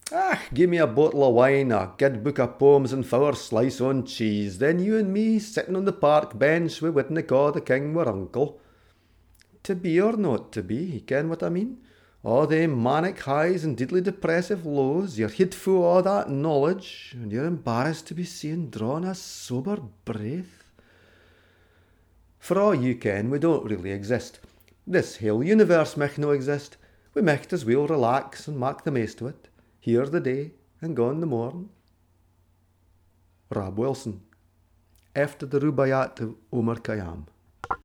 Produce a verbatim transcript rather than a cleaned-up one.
Ah, give me a bottle of wine, a good book of poems, and four slice on cheese. Then you and me sitting on the park bench, we wouldn't ca' the king were uncle. To be or not to be, ye ken what I mean? All them manic highs and diddly depressive lows, you're hid fu' all that knowledge, and you're embarrassed to be seen drawing a sober breath. For all you ken, we don't really exist. This whole universe mech no exist. We micht as well relax and mak the maist of it. Here the day and gone the morn. Rob Wilson, after the Rubaiyat of Omar Khayyam.